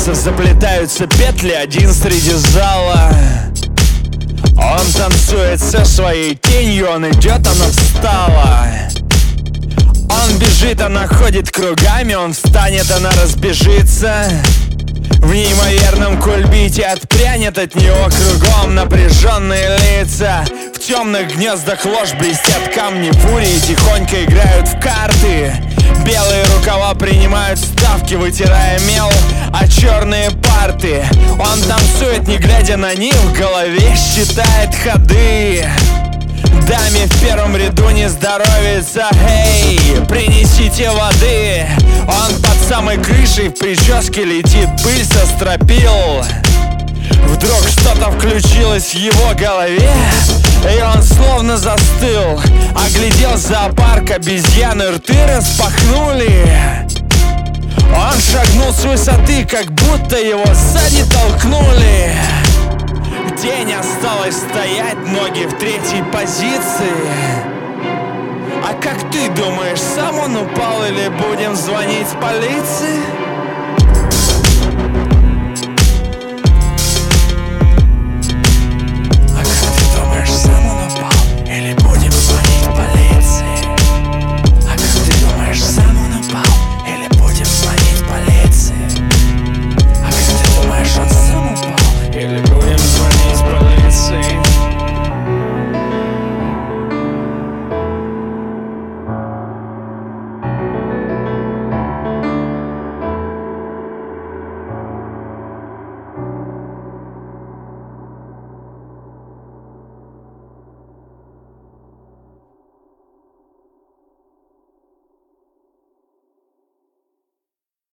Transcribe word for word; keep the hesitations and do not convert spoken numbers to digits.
пальцев заплетаются петли, один среди зала. Он танцует со своей тенью, он идет, она встала. Он бежит, она ходит кругами, он встанет, она разбежится. В неимоверном кульбите отпрянет от него кругом напряженные лица. В темных гнездах ложь блестят камни, фурии тихонько играют в карты. Белые рукава принимают ставки, вытирая мел, а черные парты. Он танцует, не глядя на них, в голове считает ходы. Даме в первом ряду не здоровится, эй, принесите воды. Он под самой крышей, в прическе летит пыль со стропил. Вдруг что-то включилось в его голове, и он словно застыл. Оглядел зоопарк, обезьяны рты распахнули. Он шагнул с высоты, как будто его сзади толкнули. Тень осталась стоять, ноги в третьей позиции. А как ты думаешь, сам он упал или будем звонить полиции?